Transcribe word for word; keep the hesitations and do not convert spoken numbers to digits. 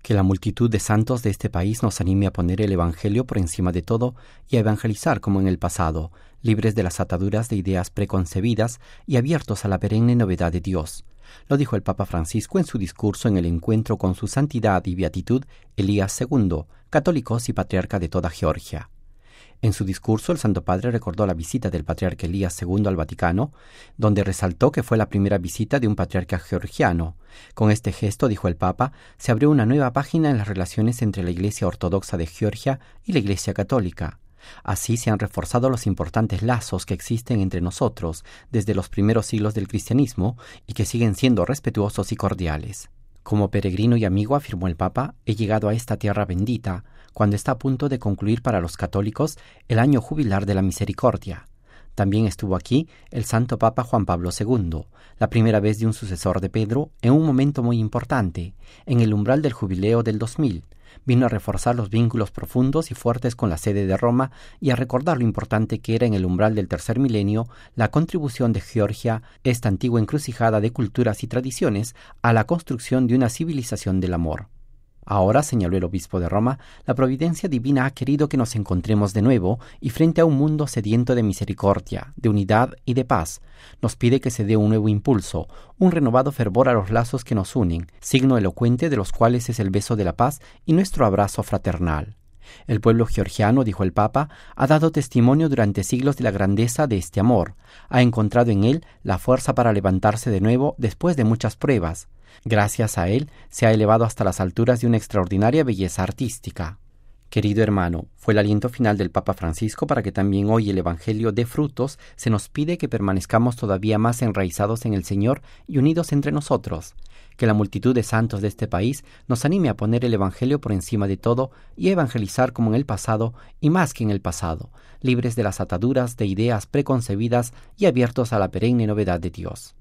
Que la multitud de santos de este país nos anime a poner el Evangelio por encima de todo y a evangelizar como en el pasado, libres de las ataduras de ideas preconcebidas y abiertos a la perenne novedad de Dios. Lo dijo el Papa Francisco en su discurso en el encuentro con su santidad y beatitud Elías segundo, católicos y patriarca de toda Georgia. En su discurso, el Santo Padre recordó la visita del patriarca Elías segundo al Vaticano, donde resaltó que fue la primera visita de un patriarca georgiano. Con este gesto, dijo el Papa, se abrió una nueva página en las relaciones entre la Iglesia Ortodoxa de Georgia y la Iglesia Católica. Así se han reforzado los importantes lazos que existen entre nosotros desde los primeros siglos del cristianismo y que siguen siendo respetuosos y cordiales. Como peregrino y amigo, afirmó el Papa, he llegado a esta tierra bendita, cuando está a punto de concluir para los católicos el año jubilar de la misericordia. También estuvo aquí el Santo Papa Juan Pablo segundo, la primera vez de un sucesor de Pedro, en un momento muy importante, en el umbral del jubileo del dos mil. Vino a reforzar los vínculos profundos y fuertes con la sede de Roma y a recordar lo importante que era en el umbral del tercer milenio la contribución de Georgia, esta antigua encrucijada de culturas y tradiciones, a la construcción de una civilización del amor. Ahora, señaló el obispo de Roma, la providencia divina ha querido que nos encontremos de nuevo y frente a un mundo sediento de misericordia, de unidad y de paz. Nos pide que se dé un nuevo impulso, un renovado fervor a los lazos que nos unen, signo elocuente de los cuales es el beso de la paz y nuestro abrazo fraternal. El pueblo georgiano, dijo el Papa, ha dado testimonio durante siglos de la grandeza de este amor. Ha encontrado en él la fuerza para levantarse de nuevo después de muchas pruebas. Gracias a él se ha elevado hasta las alturas de una extraordinaria belleza artística. Querido hermano, fue el aliento final del Papa Francisco para que también hoy el Evangelio dé frutos. Se nos pide que permanezcamos todavía más enraizados en el Señor y unidos entre nosotros. Que la multitud de santos de este país nos anime a poner el Evangelio por encima de todo y a evangelizar como en el pasado y más que en el pasado, libres de las ataduras de ideas preconcebidas y abiertos a la perenne novedad de Dios.